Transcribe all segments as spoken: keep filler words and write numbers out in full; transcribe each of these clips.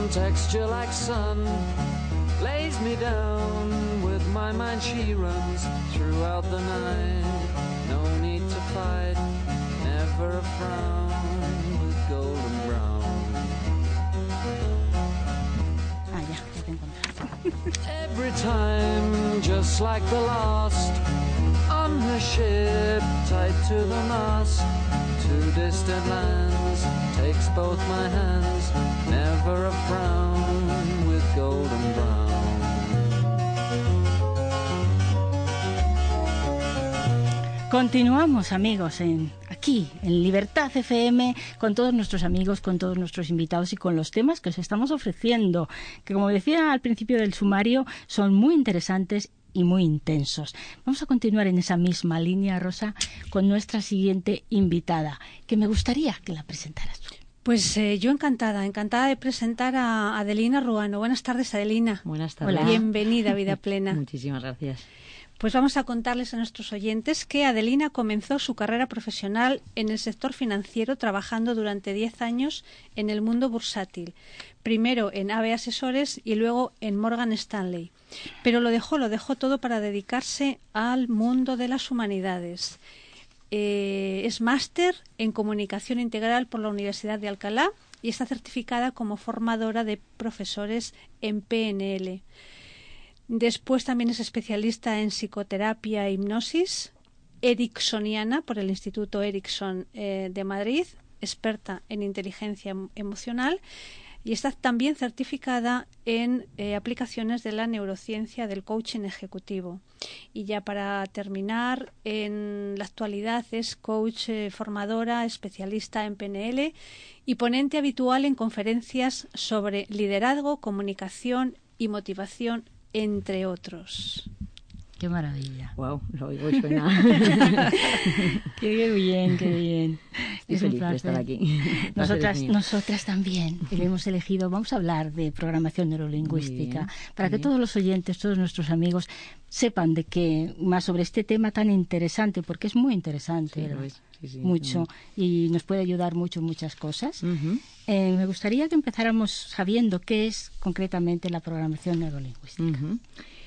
texture like sun lays me down. With my mind she runs throughout the night. No need to fight, never a frown, with golden brown. Ah, ya, ya te he encontrado. Every time, just like the last, on her ship, tied to the mast, to distant lands, takes both my hands, never a frown, with golden brown. Continuamos, amigos, en aquí, en Libertad F M, con todos nuestros amigos, con todos nuestros invitados y con los temas que os estamos ofreciendo, que como decía al principio del sumario, son muy interesantes y muy intensos. Vamos a continuar en esa misma línea, Rosa, con nuestra siguiente invitada, que me gustaría que la presentaras tú. Pues eh, yo encantada, encantada de presentar a Adelina Ruano. Buenas tardes, Adelina. Buenas tardes. Hola. Bienvenida a Vida Plena. Muchísimas gracias. Pues vamos a contarles a nuestros oyentes que Adelina comenzó su carrera profesional en el sector financiero trabajando durante diez años en el mundo bursátil, primero en A B Asesores y luego en Morgan Stanley. Pero lo dejó, lo dejó todo para dedicarse al mundo de las humanidades. Eh, es máster en Comunicación Integral por la Universidad de Alcalá y está certificada como formadora de profesores en P N L. Después también es especialista en psicoterapia e hipnosis, ericksoniana por el Instituto Erickson eh, de Madrid, experta en inteligencia emocional y está también certificada en eh, aplicaciones de la neurociencia del coaching ejecutivo. Y ya para terminar, en la actualidad es coach eh, formadora, especialista en P N L y ponente habitual en conferencias sobre liderazgo, comunicación y motivación, entre otros. ¡Qué maravilla! Wow, lo oigo y suena. ¡Qué bien, qué bien! Estoy es feliz de estar aquí. Nosotras, nosotras también hemos elegido, vamos a hablar de programación neurolingüística, bien, para que bien. todos los oyentes, todos nuestros amigos sepan de qué más sobre este tema tan interesante, porque es muy interesante, Sí, lo es. Sí, sí, mucho, sí. y nos puede ayudar mucho en muchas cosas. Uh-huh. Eh, me gustaría que empezáramos sabiendo qué es concretamente la programación neurolingüística. Uh-huh.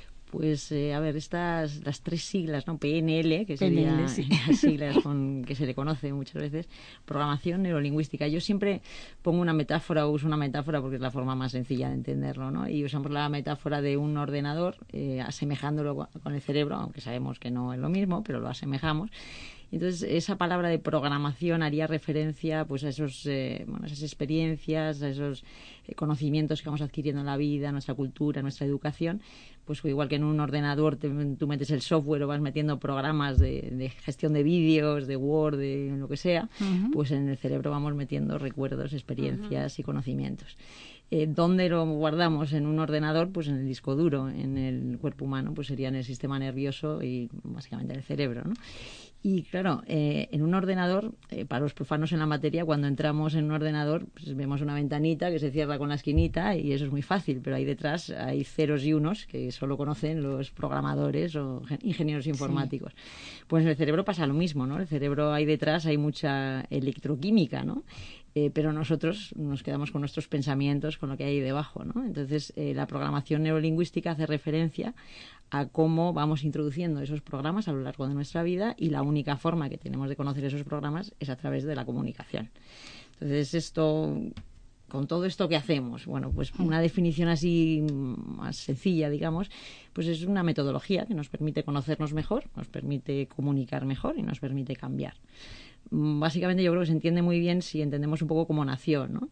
Pues, eh, a ver, estas, las tres siglas, ¿no? P N L, que P N L, serían sí. las siglas con que se le conoce muchas veces, programación neurolingüística. Yo siempre pongo una metáfora, o uso una metáfora porque es la forma más sencilla de entenderlo, ¿no? Y usamos la metáfora de un ordenador, eh, asemejándolo con el cerebro, aunque sabemos que no es lo mismo, pero lo asemejamos. Entonces, esa palabra de programación haría referencia pues a esos, eh, bueno, esas experiencias, a esos eh, conocimientos que vamos adquiriendo en la vida, nuestra cultura, nuestra educación. Pues igual que en un ordenador te, tú metes el software o vas metiendo programas de, de gestión de vídeos, de Word, de lo que sea, uh-huh. Pues en el cerebro vamos metiendo recuerdos, experiencias uh-huh. y conocimientos. Eh, ¿Dónde lo guardamos? En un ordenador, pues en el disco duro. En el cuerpo humano, pues sería en el sistema nervioso y básicamente en el cerebro, ¿no? Y claro, eh, en un ordenador, eh, para los profanos en la materia, cuando entramos en un ordenador, pues vemos una ventanita que se cierra con la esquinita y eso es muy fácil, pero ahí detrás hay ceros y unos que solo conocen los programadores o ingenieros informáticos. Sí. Pues en el cerebro pasa lo mismo, ¿no? El cerebro ahí detrás hay mucha electroquímica, ¿no? Eh, pero nosotros nos quedamos con nuestros pensamientos, con lo que hay ahí debajo, ¿no? Entonces, eh, la programación neurolingüística hace referencia a cómo vamos introduciendo esos programas a lo largo de nuestra vida y la única forma que tenemos de conocer esos programas es a través de la comunicación. Entonces, esto, con todo esto que hacemos, bueno, pues una definición así más sencilla, digamos, pues es una metodología que nos permite conocernos mejor, nos permite comunicar mejor y nos permite cambiar. Básicamente yo creo que se entiende muy bien si entendemos un poco cómo nació, ¿no?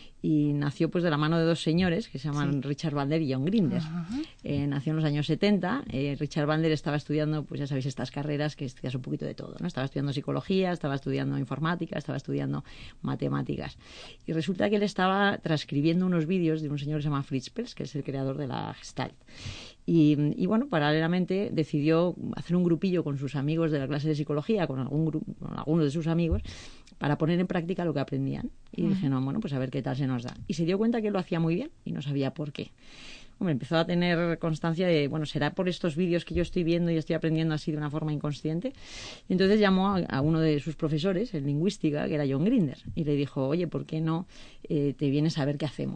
Y nació pues de la mano de dos señores que se llaman sí. Richard Bandler y John Grinder. Uh-huh. Eh, nació en los años setenta. Eh, Richard Bandler estaba estudiando, pues ya sabéis, estas carreras que estudias un poquito de todo, ¿no? Estaba estudiando psicología, estaba estudiando informática, estaba estudiando matemáticas. Y resulta que él estaba transcribiendo unos vídeos de un señor que se llama Fritz Perls, que es el creador de la Gestalt. Y, y bueno, paralelamente decidió hacer un grupillo con sus amigos de la clase de psicología, con algún grupo, con algunos de sus amigos, para poner en práctica lo que aprendían. Y uh-huh. dije, no, bueno, pues a ver qué tal se nos da. Y se dio cuenta que lo hacía muy bien y no sabía por qué. Hombre, empezó a tener constancia de, bueno, será por estos vídeos que yo estoy viendo y estoy aprendiendo así de una forma inconsciente. Y entonces llamó a, a uno de sus profesores en lingüística, que era John Grinder, y le dijo, oye, ¿por qué no eh, te vienes a ver qué hacemos?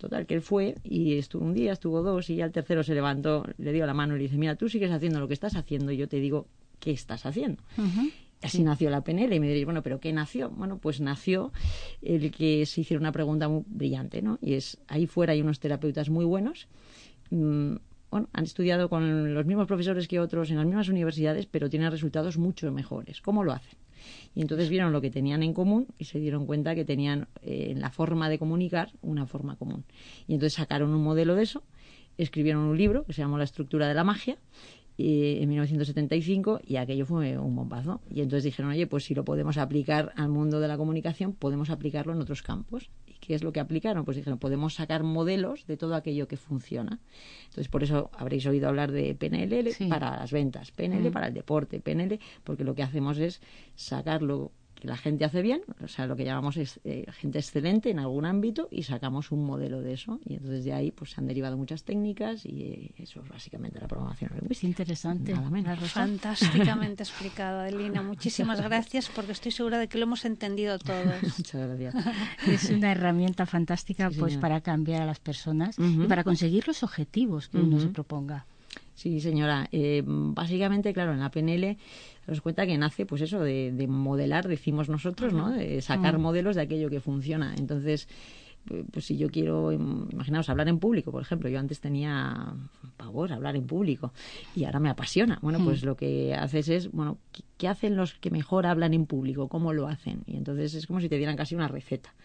total, que él fue y estuvo un día, estuvo dos, y ya el tercero se levantó, le dio la mano y le dice, mira, tú sigues haciendo lo que estás haciendo y yo te digo qué estás haciendo. Uh-huh. Así sí. Nació la P N L. Y me diréis, bueno, ¿pero qué nació? Bueno, pues nació el que se hiciera una pregunta muy brillante, ¿no? Y es, ahí fuera hay unos terapeutas muy buenos, mmm, bueno, han estudiado con los mismos profesores que otros en las mismas universidades, pero tienen resultados mucho mejores. ¿Cómo lo hacen? Y entonces vieron lo que tenían en común y se dieron cuenta que tenían eh, en la forma de comunicar una forma común. Y entonces sacaron un modelo de eso, escribieron un libro que se llamó La estructura de la magia, eh, en mil novecientos setenta y cinco, y aquello fue un bombazo. Y entonces dijeron, oye, pues si lo podemos aplicar al mundo de la comunicación, podemos aplicarlo en otros campos. ¿Y qué es lo que aplicaron? Pues dijeron, podemos sacar modelos de todo aquello que funciona. Entonces, por eso habréis oído hablar de P N L sí. para las ventas, P N L mm. para el deporte, P N L, porque lo que hacemos es sacarlo que la gente hace bien, o sea, lo que llamamos es eh, gente excelente en algún ámbito, y sacamos un modelo de eso, y entonces de ahí pues se han derivado muchas técnicas, y eh, eso es básicamente la programación lingüística. Interesante. Nada menos. Fantásticamente explicado, Adelina. Muchísimas gracias, porque estoy segura de que lo hemos entendido todos. Muchas gracias. Es una herramienta fantástica sí, pues para cambiar a las personas uh-huh. y para conseguir los objetivos que uh-huh. uno se proponga. Sí, señora. Eh, básicamente, claro, en la P N L os cuenta que nace, pues eso, de, de modelar, decimos nosotros, ¿no? De sacar uh-huh. modelos de aquello que funciona. Entonces, pues si yo quiero, imaginaos, hablar en público, por ejemplo, yo antes tenía pavor a hablar en público y ahora me apasiona. Bueno, uh-huh. pues lo que haces es, bueno, ¿qué, ¿qué hacen los que mejor hablan en público? ¿Cómo lo hacen? Y entonces es como si te dieran casi una receta.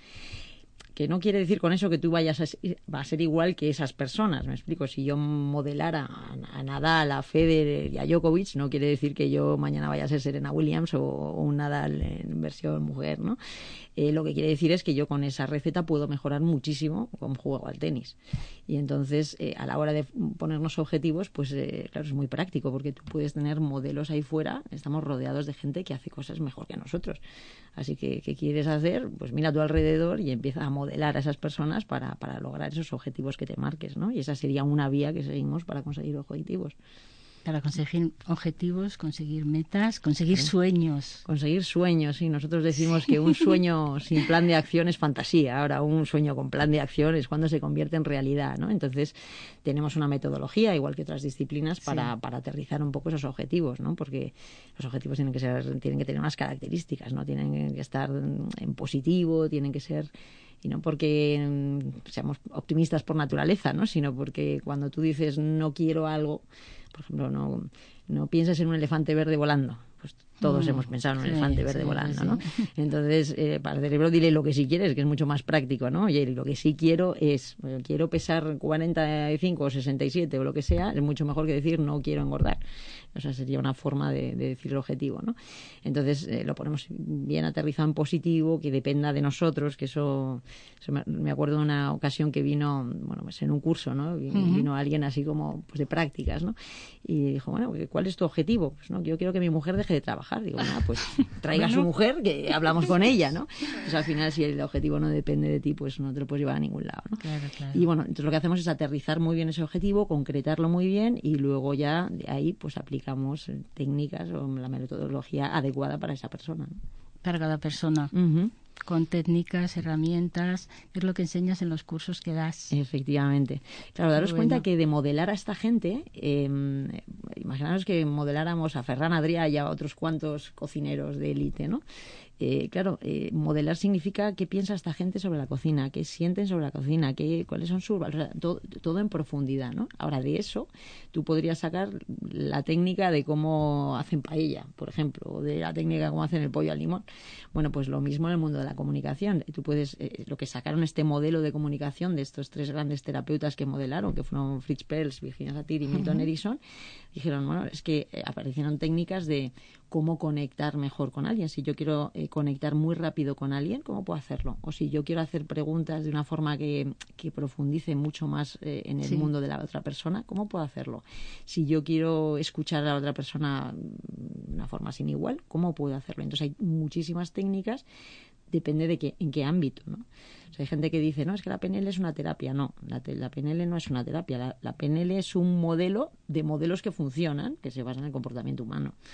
Que no quiere decir con eso que tú vayas a ser, va a ser igual que esas personas, me explico. Si yo modelara a, a Nadal, a Federer y a Djokovic, no quiere decir que yo mañana vaya a ser Serena Williams o, o un Nadal en versión mujer, ¿no? Eh, lo que quiere decir es que yo con esa receta puedo mejorar muchísimo como juego al tenis. Y entonces, eh, a la hora de ponernos objetivos, pues eh, claro, es muy práctico, porque tú puedes tener modelos ahí fuera, estamos rodeados de gente que hace cosas mejor que nosotros. Así que, ¿qué quieres hacer? Pues mira a tu alrededor y empieza a modelar a esas personas para, para lograr esos objetivos que te marques, ¿no? Y esa sería una vía que seguimos para conseguir objetivos. Para conseguir objetivos, conseguir metas, conseguir sí. sueños. Conseguir sueños, sí. Nosotros decimos sí. que un sueño sin plan de acción es fantasía. Ahora, un sueño con plan de acción es cuando se convierte en realidad, ¿no? Entonces, tenemos una metodología, igual que otras disciplinas, para, sí. para aterrizar un poco esos objetivos, ¿no? Porque los objetivos tienen que ser, tienen que tener unas características, ¿no? Tienen que estar en positivo, tienen que ser... Y no porque mm, seamos optimistas por naturaleza, ¿no? Sino porque cuando tú dices no quiero algo, por ejemplo, no, no pienses en un elefante verde volando. Pues todos mm, hemos pensado en un sí, elefante verde sí, volando, sí. ¿no? Entonces, eh, para el cerebro dile lo que sí quieres, que es mucho más práctico, ¿no? Oye, lo que sí quiero es, bueno, quiero pesar cuarenta y cinco o sesenta y siete o lo que sea, es mucho mejor que decir no quiero engordar. O sea, sería una forma de, de decir el objetivo, ¿no? Entonces, eh, lo ponemos bien aterrizado en positivo, que dependa de nosotros, que eso... eso me, me acuerdo de una ocasión que vino, bueno, pues en un curso, ¿no? Vino, uh-huh. vino alguien así como, pues de prácticas, ¿no? Y dijo, bueno, ¿cuál es tu objetivo? Pues no, yo quiero que mi mujer deje de trabajar. Digo, bueno, pues traiga bueno. a su mujer, que hablamos con ella, ¿no? Pues al final, si el objetivo no depende de ti, pues no te lo puedes llevar a ningún lado, ¿no? Claro, claro. Y bueno, entonces lo que hacemos es aterrizar muy bien ese objetivo, concretarlo muy bien, y luego ya de ahí, pues aplicar técnicas o la metodología adecuada para esa persona, ¿no? Para cada persona. Uh-huh. Con técnicas, herramientas, es lo que enseñas en los cursos que das. Efectivamente. Claro, daros bueno. cuenta que de modelar a esta gente, eh, imaginaros que modeláramos a Ferran Adrià y a otros cuantos cocineros de élite, ¿no? Eh, claro, eh, modelar significa qué piensa esta gente sobre la cocina, qué sienten sobre la cocina, qué, cuáles son sus... O sea, todo, todo en profundidad, ¿no? Ahora, de eso, tú podrías sacar la técnica de cómo hacen paella, por ejemplo, o de la técnica de cómo hacen el pollo al limón. Bueno, pues lo mismo en el mundo de la comunicación. Tú puedes... Eh, lo que sacaron este modelo de comunicación de estos tres grandes terapeutas que modelaron, que fueron Fritz Perls, Virginia Satir y Milton uh-huh. Erickson, dijeron, bueno, es que eh, aparecieron técnicas de cómo conectar mejor con alguien. Si yo quiero eh, conectar muy rápido con alguien, ¿cómo puedo hacerlo? O si yo quiero hacer preguntas de una forma que, que profundice mucho más eh, en el sí. mundo de la otra persona, ¿cómo puedo hacerlo? Si yo quiero escuchar a la otra persona de una forma sin igual, ¿cómo puedo hacerlo? Entonces hay muchísimas técnicas, depende de qué, en qué ámbito, ¿no? O sea, hay gente que dice, no, es que la P N L es una terapia. No, la, te, la P N L no es una terapia. La, la P N L es un modelo de modelos que funcionan, que se basan en el comportamiento humano.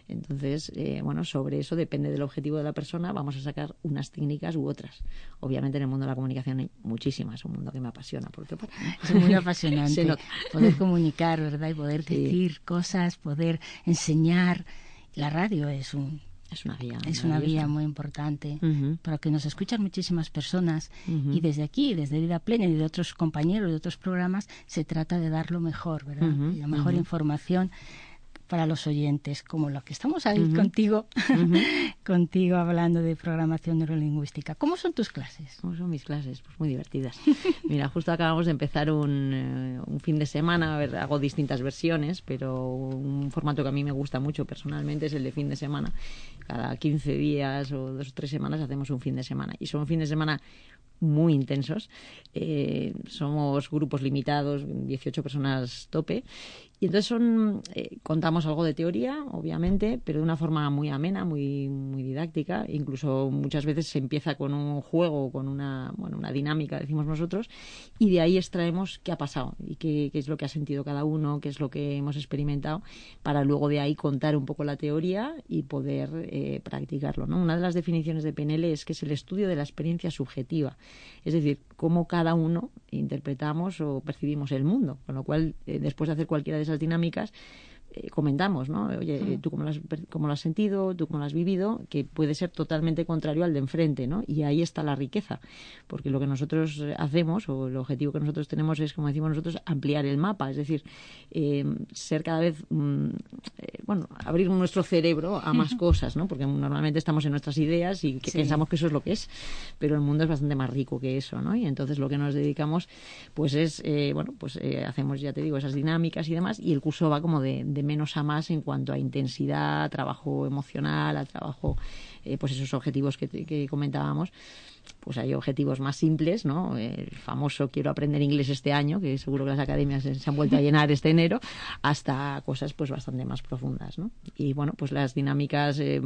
Entonces, eh, bueno, sobre eso depende del objetivo de la persona, vamos a sacar unas técnicas u otras. Obviamente en el mundo de la comunicación hay muchísimas, es un mundo que me apasiona. Porque, es muy apasionante poder comunicar, ¿verdad? Y poder sí. decir cosas, poder enseñar. La radio es un Es una vía. Es una vía muy importante uh-huh. para que nos escuchan muchísimas personas uh-huh. y desde aquí, desde Vida Plena y de otros compañeros de otros programas, se trata de dar lo mejor, ¿verdad? Uh-huh. Y la mejor uh-huh. información para los oyentes, como lo que estamos ahí uh-huh. contigo, uh-huh. contigo hablando de programación neurolingüística. ¿Cómo son tus clases? ¿Cómo son mis clases? Pues muy divertidas. Mira, justo acabamos de empezar un, uh, un fin de semana, a ver, hago distintas versiones, pero un formato que a mí me gusta mucho personalmente es el de fin de semana. Cada quince días o dos o tres semanas hacemos un fin de semana. Y son fin de semana muy intensos. Eh, somos grupos limitados, dieciocho personas tope. Y entonces son eh, contamos algo de teoría, obviamente, pero de una forma muy amena, muy muy didáctica. Incluso muchas veces se empieza con un juego, con una bueno una dinámica, decimos nosotros, y de ahí extraemos qué ha pasado y qué, qué es lo que ha sentido cada uno, qué es lo que hemos experimentado, para luego de ahí contar un poco la teoría y poder eh, practicarlo, ¿no? Una de las definiciones de P N L es que es el estudio de la experiencia subjetiva, es decir, cómo cada uno interpretamos o percibimos el mundo, con lo cual eh, después de hacer cualquiera de esas dinámicas eh, comentamos, ¿no? Oye, ¿tú cómo lo, has, cómo lo has sentido? ¿Tú cómo lo has vivido? Que puede ser totalmente contrario al de enfrente, ¿no? Y ahí está la riqueza, porque lo que nosotros hacemos, o el objetivo que nosotros tenemos es, como decimos nosotros, ampliar el mapa, es decir, eh, ser cada vez, mm, eh, bueno, abrir nuestro cerebro a más cosas, ¿no? Porque normalmente estamos en nuestras ideas y que sí. pensamos que eso es lo que es, pero el mundo es bastante más rico que eso, ¿no? Y entonces lo que nos dedicamos, pues es, eh, bueno, pues eh, hacemos, ya te digo, esas dinámicas y demás, y el curso va como de, de menos a más en cuanto a intensidad, a trabajo emocional, a trabajo, eh, pues esos objetivos que, que comentábamos. Pues hay objetivos más simples, ¿no? El famoso quiero aprender inglés este año, que seguro que las academias se han vuelto a llenar este enero, hasta cosas pues bastante más profundas, ¿no? Y bueno, pues las dinámicas eh,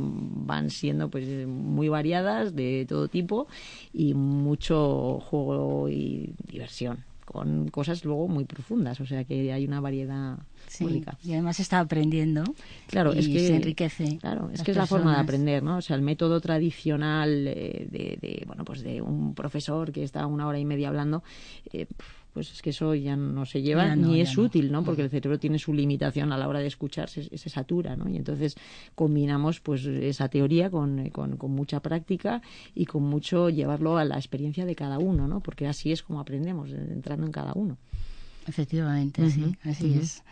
van siendo pues muy variadas, de todo tipo, y mucho juego y diversión, con cosas luego muy profundas, o sea que hay una variedad sí, muy rica. Y además está aprendiendo, claro, y es que se enriquece. Claro, es las que es la personas. forma de aprender, ¿no? O sea, el método tradicional eh, de, de, bueno, pues de un profesor que está una hora y media hablando, eh, pues es que eso ya no se lleva ya no, ni ya es no. útil, ¿no? Porque el cerebro tiene su limitación a la hora de escuchar, se, se satura, ¿no? Y entonces combinamos pues esa teoría con, con, con mucha práctica y con mucho llevarlo a la experiencia de cada uno, ¿no? Porque así es como aprendemos, entrando en cada uno. Efectivamente, Uh-huh, sí, así uh-huh. es.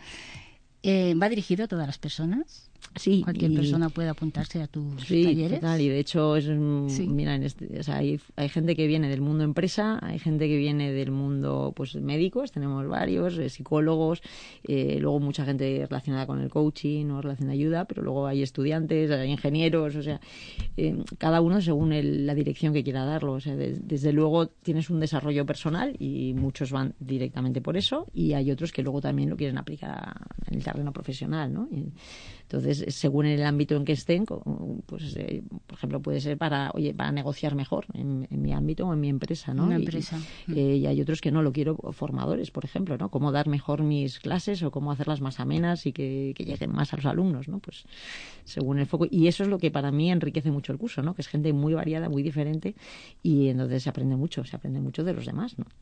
Eh, ¿Va dirigido a todas las personas? Sí, Cualquier y... persona puede apuntarse a tus sí, talleres. Total, y de hecho es, sí. mira, en este, o sea, hay, hay gente que viene del mundo empresa, hay gente que viene del mundo pues médicos, tenemos varios, eh, psicólogos, eh, luego mucha gente relacionada con el coaching o relación de ayuda, pero luego hay estudiantes, hay ingenieros, o sea, eh, cada uno según el, la dirección que quiera darlo, o sea, de, desde luego tienes un desarrollo personal y muchos van directamente por eso, y hay otros que luego también lo quieren aplicar a, en el terreno profesional, ¿no? Y, entonces, según el ámbito en que estén, pues, eh, por ejemplo, puede ser para, oye, para negociar mejor en, en mi ámbito o en mi empresa, ¿no? Una Y, empresa. eh, y hay otros que no, lo quiero formadores, por ejemplo, ¿no? Cómo dar mejor mis clases o cómo hacerlas más amenas y que, que lleguen más a los alumnos, ¿no? Pues según el foco. Y eso es lo que para mí enriquece mucho el curso, ¿no? Que es gente muy variada, muy diferente, y entonces se aprende mucho, se aprende mucho de los demás, ¿no?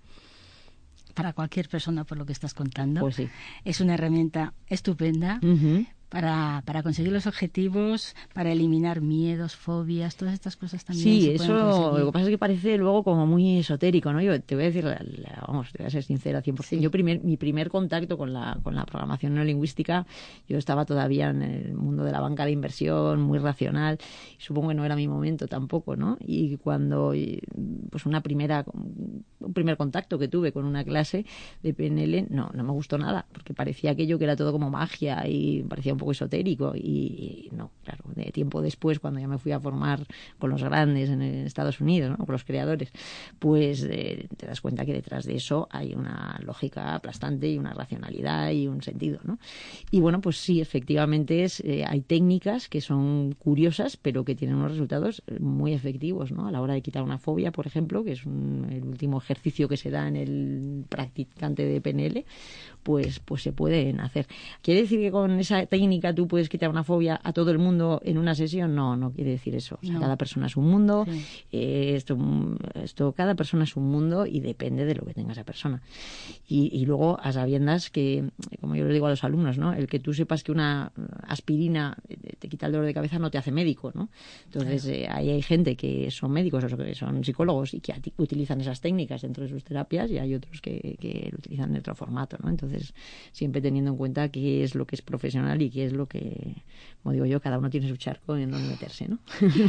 Para cualquier persona, por lo que estás contando. Pues sí. Es una herramienta estupenda. Uh-huh. Para, para conseguir los objetivos, para eliminar miedos, fobias, todas estas cosas también. Sí, se eso lo que pasa es que parece luego como muy esotérico, ¿no? Yo te voy a decir, la, la, vamos, te voy a ser sincera cien por ciento. Sí. Yo primer, mi primer contacto con la, con la programación neurolingüística, yo estaba todavía en el mundo de la banca de inversión, muy racional, y supongo que no era mi momento tampoco, ¿no? Y cuando, pues una primera, un primer contacto que tuve con una clase de P N L, no, no me gustó nada, porque parecía aquello que era todo como magia y parecía un poco esotérico, y, y no, claro, de tiempo después, cuando ya me fui a formar con los grandes en Estados Unidos, ¿no? Con los creadores, pues eh, te das cuenta que detrás de eso hay una lógica aplastante y una racionalidad y un sentido, ¿no? Y bueno, pues sí, efectivamente es, eh, hay técnicas que son curiosas, pero que tienen unos resultados muy efectivos, ¿no? A la hora de quitar una fobia, por ejemplo, que es un, el último ejercicio que se da en el practicante de P N L, pues, pues se pueden hacer. Quiere decir que con esa técnica técnica tú puedes quitar una fobia a todo el mundo en una sesión, no, no quiere decir eso. O sea, no. Cada persona es un mundo, sí. eh, esto, esto, cada persona es un mundo y depende de lo que tenga esa persona. Y, y luego, a sabiendas que, como yo le digo a los alumnos, ¿no? El que tú sepas que una aspirina te quita el dolor de cabeza no te hace médico, ¿no? Entonces, claro. eh, ahí hay gente que son médicos o que son psicólogos y que utilizan esas técnicas dentro de sus terapias, y hay otros que, que lo utilizan en otro formato, ¿no? Entonces, siempre teniendo en cuenta qué es lo que es profesional y qué es lo que, como digo yo, cada uno tiene su charco en donde meterse, ¿no?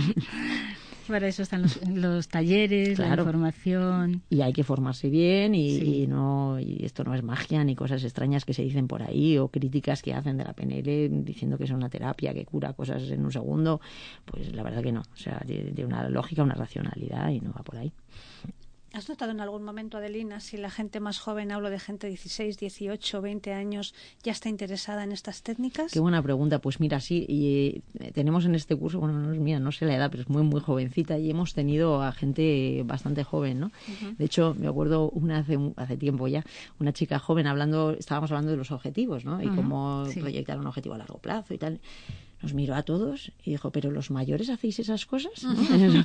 Para eso están los, los talleres, claro. La información. Y hay que formarse bien y, sí. y no y esto no es magia ni cosas extrañas que se dicen por ahí o críticas que hacen de la P N L diciendo que es una terapia que cura cosas en un segundo. Pues la verdad que no. O sea, de, de una lógica, una racionalidad y no va por ahí. ¿Has notado en algún momento, Adelina, si la gente más joven, hablo de gente de dieciséis, dieciocho, veinte años, ya está interesada en estas técnicas? Qué buena pregunta. Pues mira, sí, y eh, tenemos en este curso, bueno, no es mía, no sé la edad, pero es muy, muy jovencita y hemos tenido a gente bastante joven, ¿no? Uh-huh. De hecho, me acuerdo una hace, hace tiempo ya, una chica joven hablando, estábamos hablando de los objetivos, ¿no? Y uh-huh. cómo sí. proyectar un objetivo a largo plazo y tal. Nos miró a todos y dijo, ¿pero los mayores hacéis esas cosas? ¿No?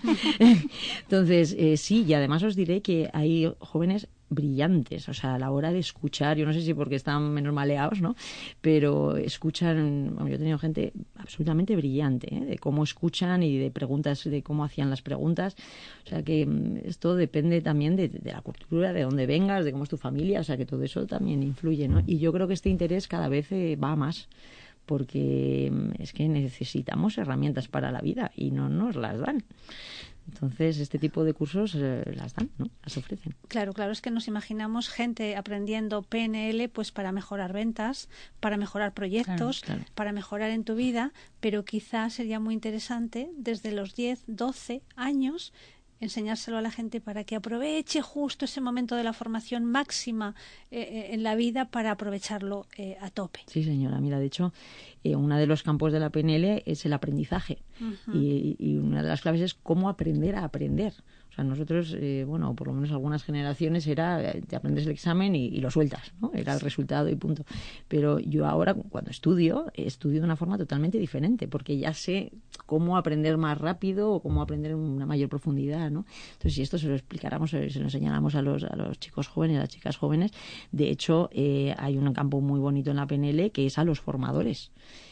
Entonces, eh, sí, y además os diré que hay jóvenes brillantes, o sea, a la hora de escuchar, yo no sé si porque están menos maleados, ¿no? Pero escuchan, bueno, yo he tenido gente absolutamente brillante, ¿eh? De cómo escuchan y de preguntas, de cómo hacían las preguntas, o sea que esto depende también de, de la cultura, de dónde vengas, de cómo es tu familia, o sea que todo eso también influye, ¿no? Y yo creo que este interés cada vez eh, va más, porque es que necesitamos herramientas para la vida y no nos las dan. Entonces, este tipo de cursos eh, las dan, ¿no? Las ofrecen. Claro, claro, es que nos imaginamos gente aprendiendo P N L pues para mejorar ventas, para mejorar proyectos, claro, claro. para mejorar en tu vida, pero quizás sería muy interesante desde los diez, doce años enseñárselo a la gente para que aproveche justo ese momento de la formación máxima eh, en la vida para aprovecharlo eh, a tope. Sí, señora. Mira, de hecho, eh, uno de los campos de la P N L es el aprendizaje. Uh-huh. y, y una de las claves es cómo aprender a aprender. O sea, nosotros, eh, bueno, por lo menos algunas generaciones era, te aprendes el examen y, y lo sueltas, ¿no? Era el resultado y punto. Pero yo ahora, cuando estudio, estudio de una forma totalmente diferente, porque ya sé cómo aprender más rápido o cómo aprender en una mayor profundidad, ¿no? Entonces, si esto se lo explicáramos, se lo enseñáramos a los, a los chicos jóvenes, a las chicas jóvenes, de hecho, eh, hay un campo muy bonito en la P N L que es a los formadores.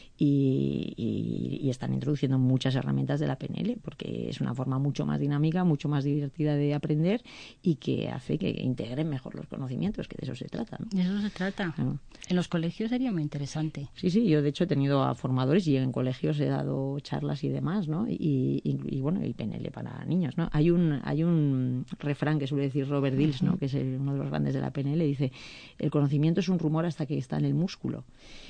Y, y, y están introduciendo muchas herramientas de la P N L porque es una forma mucho más dinámica, mucho más divertida de aprender y que hace que integren mejor los conocimientos, que de eso se trata, ¿no? De eso se trata. ¿No? En los colegios sería muy interesante. Sí, sí, yo de hecho he tenido a formadores y en colegios he dado charlas y demás, ¿no? Y, y, y bueno, el P N L para niños, ¿no? Hay un hay un refrán que suele decir Robert Dills, ¿no? Que es el, uno de los grandes de la P N L, dice: el conocimiento es un rumor hasta que está en el músculo.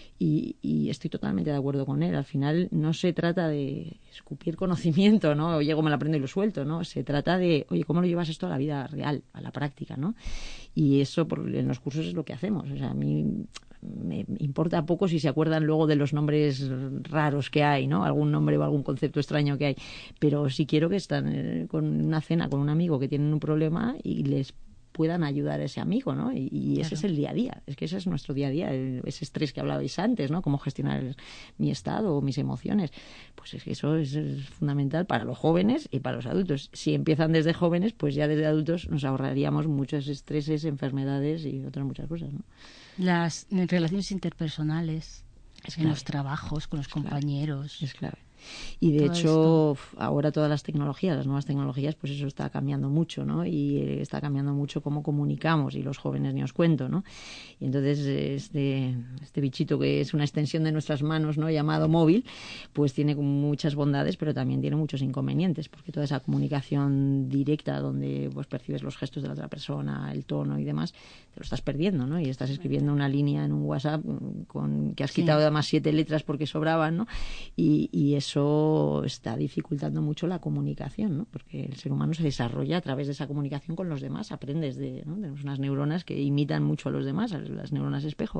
Y, y estoy totalmente de acuerdo con él. Al final no se trata de escupir conocimiento, ¿no? O llego, me lo aprendo y lo suelto, ¿no? Se trata de, oye, ¿cómo lo llevas esto a la vida real, a la práctica, ¿no? Y eso por, en los cursos es lo que hacemos. O sea, a mí me importa poco si se acuerdan luego de los nombres raros que hay, ¿no? Algún nombre o algún concepto extraño que hay. Pero sí quiero que están con una cena con un amigo que tienen un problema y les puedan ayudar a ese amigo, ¿no? Y, y ese claro. es el día a día, es que ese es nuestro día a día, el, ese estrés que hablabais antes, ¿no? Cómo gestionar el, mi estado o mis emociones. Pues es que eso es, es fundamental para los jóvenes y para los adultos. Si empiezan desde jóvenes, pues ya desde adultos nos ahorraríamos muchos estreses, enfermedades y otras muchas cosas, ¿no? Las relaciones interpersonales, es en los trabajos, con los es compañeros. Clave. Es clave. Y de Todo hecho esto. ahora todas las tecnologías, las nuevas tecnologías, pues eso está cambiando mucho, ¿no? Y está cambiando mucho cómo comunicamos y los jóvenes ni os cuento, ¿no? Y entonces este, este bichito que es una extensión de nuestras manos, ¿no? Llamado móvil, pues tiene muchas bondades, pero también tiene muchos inconvenientes, porque toda esa comunicación directa donde pues percibes los gestos de la otra persona, el tono y demás, te lo estás perdiendo, ¿no? Y estás escribiendo una línea en un WhatsApp con que has sí. quitado además siete letras porque sobraban, ¿no? Y, y eso Eso está dificultando mucho la comunicación, ¿no? Porque el ser humano se desarrolla a través de esa comunicación con los demás, aprendes de, ¿no? Tenemos unas neuronas que imitan mucho a los demás, las neuronas espejo.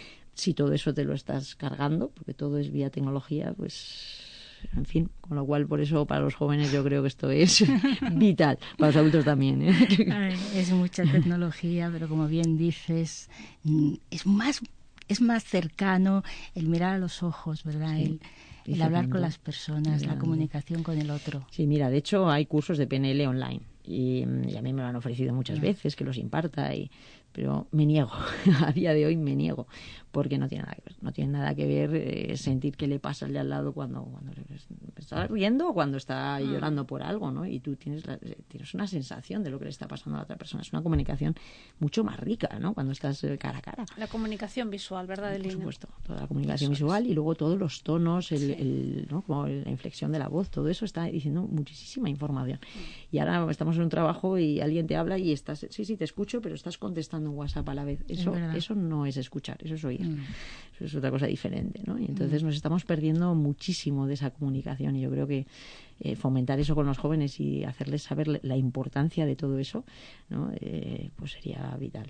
Si todo eso te lo estás cargando, porque todo es vía tecnología, pues en fin, con lo cual por eso para los jóvenes yo creo que esto es vital, para los adultos también, ¿eh? A ver, es mucha tecnología, pero como bien dices, es más es más cercano el mirar a los ojos, ¿verdad? Sí. El, el hablar con las personas, la comunicación con el otro. Sí, mira, de hecho hay cursos de P N L online y, y a mí me lo han ofrecido muchas veces que los imparta, y, pero me niego, a día de hoy me niego, porque no tiene nada que ver, no tiene nada que ver eh, sentir qué le pasa al de al lado cuando, cuando está riendo o cuando está llorando por algo, ¿no? Y tú tienes, la, tienes una sensación de lo que le está pasando a la otra persona. Es una comunicación mucho más rica, ¿no? Cuando estás cara a cara. La comunicación visual, ¿verdad, Adelina? Por supuesto, toda la comunicación eso visual es. Y luego todos los tonos, el, sí. el, ¿no? Como la inflexión de la voz, todo eso está diciendo muchísima información. Y ahora estamos en un trabajo y alguien te habla y estás, sí, sí, te escucho, pero estás contestando un WhatsApp a la vez. Eso, es eso no es escuchar, eso es oír. Mm. Eso es otra cosa diferente, ¿no? Y entonces mm. nos estamos perdiendo muchísimo de esa comunicación, y yo creo que eh, fomentar eso con los jóvenes y hacerles saber la importancia de todo eso, ¿no? Eh, pues sería vital.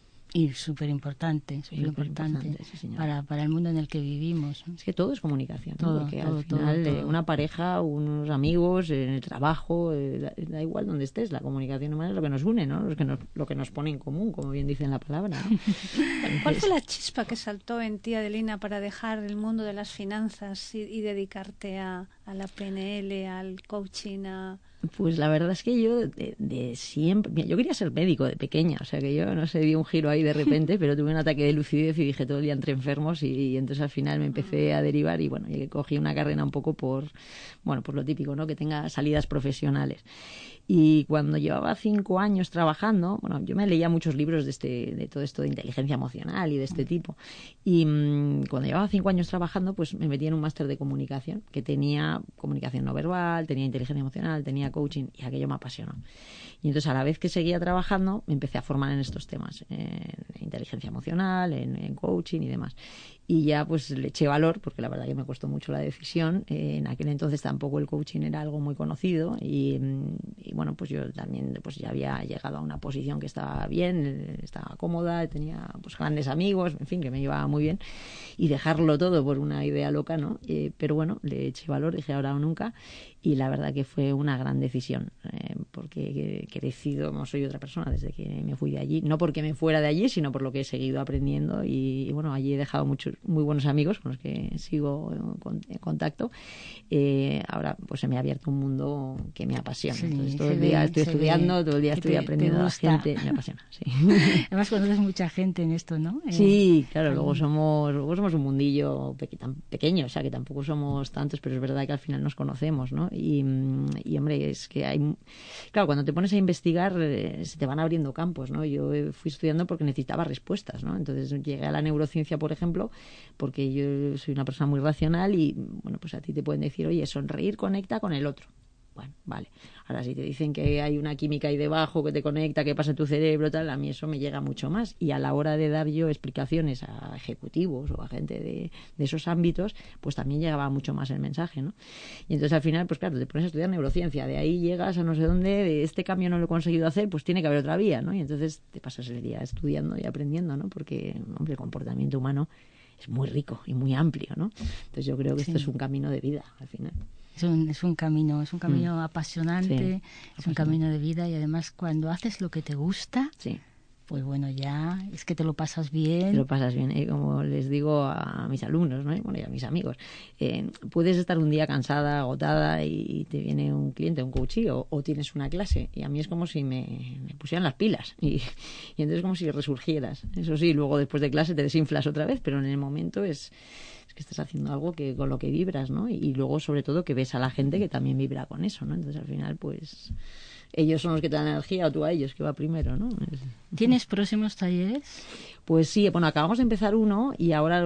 Y súper importante, súper importante sí, para, para el mundo en el que vivimos. Es que todo es comunicación, ¿no? Todo, porque todo, al final todo, todo. una pareja, unos amigos, en el trabajo, eh, da, da igual donde estés, la comunicación humana es lo que nos une, ¿no? Lo que nos, lo que nos pone en común, como bien dice en la palabra, ¿no? Entonces, ¿cuál fue la chispa que saltó en ti, Adelina, para dejar el mundo de las finanzas y, y dedicarte a, a la P N L, al coaching, a... Pues la verdad es que yo de, de siempre... Mira, yo quería ser médico de pequeña, o sea que yo no sé, di un giro ahí de repente, pero tuve un ataque de lucidez y dije todo el día entre enfermos, y, y entonces al final me empecé a derivar y bueno, y cogí una carrera un poco por, bueno, por lo típico, ¿no? Que tenga salidas profesionales. Y cuando llevaba cinco años trabajando, bueno, yo me leía muchos libros de este, de todo esto de inteligencia emocional y de este tipo. Y mmm, cuando llevaba cinco años trabajando, pues me metí en un máster de comunicación, que tenía comunicación no verbal, tenía inteligencia emocional, tenía coaching, y aquello me apasionó. Y entonces a la vez que seguía trabajando, me empecé a formar en estos temas, en inteligencia emocional, en, en coaching y demás. Y ya pues le eché valor, porque la verdad que me costó mucho la decisión. Eh, en aquel entonces tampoco el coaching era algo muy conocido, y, y bueno, pues yo también pues ya había llegado a una posición que estaba bien, estaba cómoda, tenía pues grandes amigos, en fin, que me llevaba muy bien, y dejarlo todo por una idea loca, ¿no? Eh, pero bueno, le eché valor, dije ahora o nunca, y la verdad que fue una gran decisión, eh, porque he crecido, no soy otra persona desde que me fui de allí, no porque me fuera de allí, sino por lo que he seguido aprendiendo, y, y bueno, allí he dejado muchos muy buenos amigos con los que sigo en, en contacto. Eh, ahora pues se me ha abierto un mundo que me apasiona. Sí, entonces todo el día ve, estoy estudiando, ve, todo el día estoy te, aprendiendo a la gente, me apasiona. Sí. Además conoces mucha gente en esto, ¿no? Eh, sí, claro, luego somos, luego somos un mundillo pe tan pequeño, o sea que tampoco somos tantos, pero es verdad que al final nos conocemos, ¿no? Y, y hombre, es que hay... Claro, cuando te pones a investigar eh, se te van abriendo campos, ¿no? Yo fui estudiando porque necesitaba respuestas, ¿no? Entonces llegué a la neurociencia, por ejemplo, porque yo soy una persona muy racional y, bueno, pues a ti te pueden decir, oye, sonreír conecta con el otro. Bueno, vale. Ahora, si te dicen que hay una química ahí debajo que te conecta, que pasa en tu cerebro, tal, a mí eso me llega mucho más. Y a la hora de dar yo explicaciones a ejecutivos o a gente de, de esos ámbitos, pues también llegaba mucho más el mensaje, ¿no? Y entonces al final, pues claro, te pones a estudiar neurociencia, de ahí llegas a no sé dónde, de este cambio no lo he conseguido hacer, pues tiene que haber otra vía, ¿no? Y entonces te pasas el día estudiando y aprendiendo, ¿no? Porque, hombre, el comportamiento humano es muy rico y muy amplio, ¿no? Entonces yo creo que sí. Esto es un camino de vida, al final. Es un, es un camino, es un camino mm. apasionante, sí, es apasionante. Un camino de vida, y además cuando haces lo que te gusta, sí. pues bueno, ya es que te lo pasas bien. Te lo pasas bien, ¿eh? Como les digo a mis alumnos, ¿no? Bueno, y a mis amigos. Eh, puedes estar un día cansada, agotada, y te viene un cliente, un coachí, o, o tienes una clase, y a mí es como si me, me pusieran las pilas, y, y entonces como si resurgieras. Eso sí, luego después de clase te desinflas otra vez, pero en el momento es... que estás haciendo algo que con lo que vibras, ¿no? Y luego, sobre todo, que ves a la gente que también vibra con eso, ¿no? Entonces, al final, pues, ellos son los que te dan energía, o tú a ellos, que va primero, ¿no? ¿Tienes próximos talleres? Pues sí, bueno, acabamos de empezar uno y ahora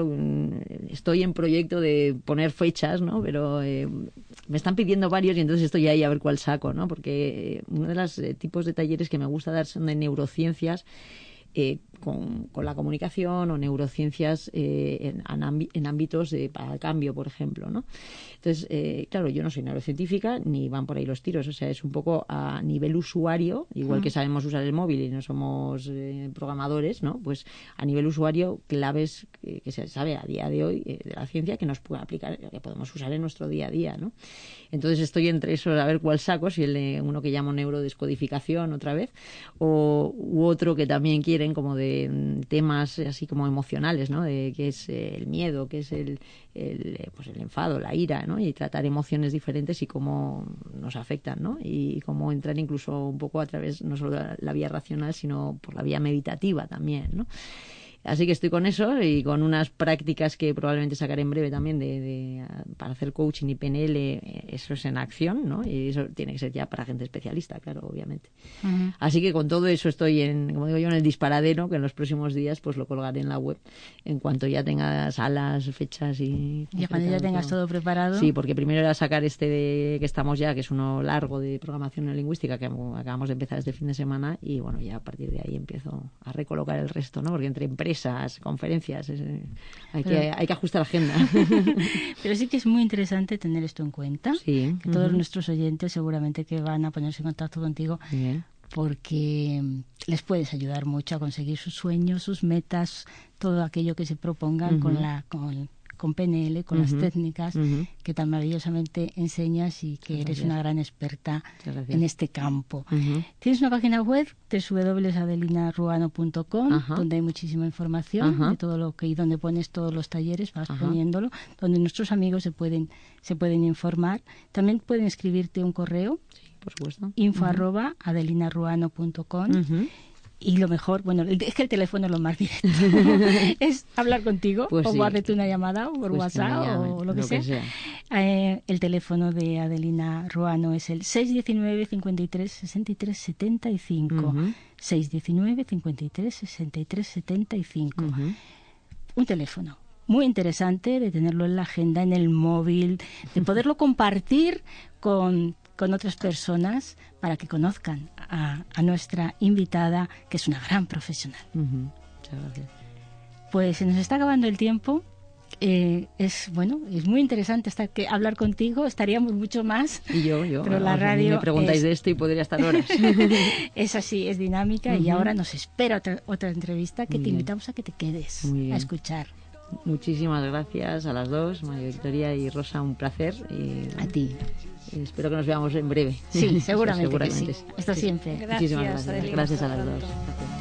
estoy en proyecto de poner fechas, ¿no? Pero eh, me están pidiendo varios y entonces estoy ahí a ver cuál saco, ¿no? Porque uno de los eh, tipos de talleres que me gusta dar son de neurociencias, Eh, con, con la comunicación, o neurociencias eh, en, en ámbitos de, para el cambio, por ejemplo, ¿no? Entonces, eh, claro, yo no soy neurocientífica, ni van por ahí los tiros, o sea, es un poco a nivel usuario, igual que sabemos usar el móvil y no somos eh, programadores, ¿no? Pues a nivel usuario, claves que, que se sabe a día de hoy eh, de la ciencia que nos pueden aplicar, que podemos usar en nuestro día a día, ¿no? Entonces estoy entre esos, a ver cuál saco, si el de uno que llamo neurodescodificación otra vez, o u otro que también quiere nutren como de temas así como emocionales, ¿no? De qué es el miedo, qué es el, el, pues el enfado, la ira, ¿no? Y tratar emociones diferentes y cómo nos afectan, ¿no? Y cómo entrar incluso un poco a través, no solo de la vía racional, sino por la vía meditativa también, ¿no? Así que estoy con eso y con unas prácticas que probablemente sacaré en breve también de, de para hacer coaching y P N L. Eso es en acción, ¿no? Y eso tiene que ser ya para gente especialista, claro, obviamente. Uh-huh. Así que con todo eso estoy en, como digo yo, en el disparadero, que en los próximos días pues lo colgaré en la web en cuanto ya tenga salas, fechas y... Ya cuando ya tengas todo. todo preparado. Sí, porque primero era sacar este de que estamos ya, que es uno largo de programación neurolingüística, que acabamos de empezar este fin de semana, y bueno, ya a partir de ahí empiezo a recolocar el resto, ¿no? Porque entre empresas, esas conferencias, es, hay, que, hay que ajustar la agenda. Pero sí que es muy interesante tener esto en cuenta, sí. que todos uh-huh. nuestros oyentes seguramente que van a ponerse en contacto contigo, Bien. Porque les puedes ayudar mucho a conseguir sus sueños, sus metas, todo aquello que se propongan uh-huh. con la con, con P N L, con uh-huh. las técnicas uh-huh. que tan maravillosamente enseñas y que eres una gran experta en este campo. Uh-huh. Tienes una página web, doble u doble u doble u punto adelina ruano punto com, uh-huh. donde hay muchísima información uh-huh. de todo lo que y donde pones todos los talleres, vas uh-huh. poniéndolo, donde nuestros amigos se pueden se pueden informar. También pueden escribirte un correo, sí, por supuesto, info uh-huh. arroba adelina ruano punto com. Uh-huh. Y lo mejor, bueno, es que el teléfono es lo más directo, es hablar contigo, pues o sí. guardarte una llamada, o por pues WhatsApp, llamen, o lo que lo sea. Que sea. Eh, el teléfono de Adelina Ruano es el seis uno nueve, cincuenta y tres, sesenta y tres, setenta y cinco. Uh-huh. seis uno nueve, cincuenta y tres, sesenta y tres, setenta y cinco. Uh-huh. Un teléfono muy interesante de tenerlo en la agenda, en el móvil, de poderlo compartir con... con otras personas para que conozcan a, a nuestra invitada, que es una gran profesional. Uh-huh. Muchas gracias. Pues se nos está acabando el tiempo. Eh, es bueno, es muy interesante estar que hablar contigo. Estaríamos mucho más. Y yo, yo. Pero la radio me preguntáis es, de esto y podría estar horas. Es así, es dinámica. Uh-huh. Y ahora nos espera otra, otra entrevista que muy te bien. invitamos a que te quedes a escuchar. Muchísimas gracias a las dos, María Victoria y Rosa, un placer. Y a ti. Espero que nos veamos en breve. Sí, seguramente, seguramente que sí. Hasta sí. siempre. Gracias, Muchísimas gracias. Adelina, gracias a las pronto. dos. Gracias.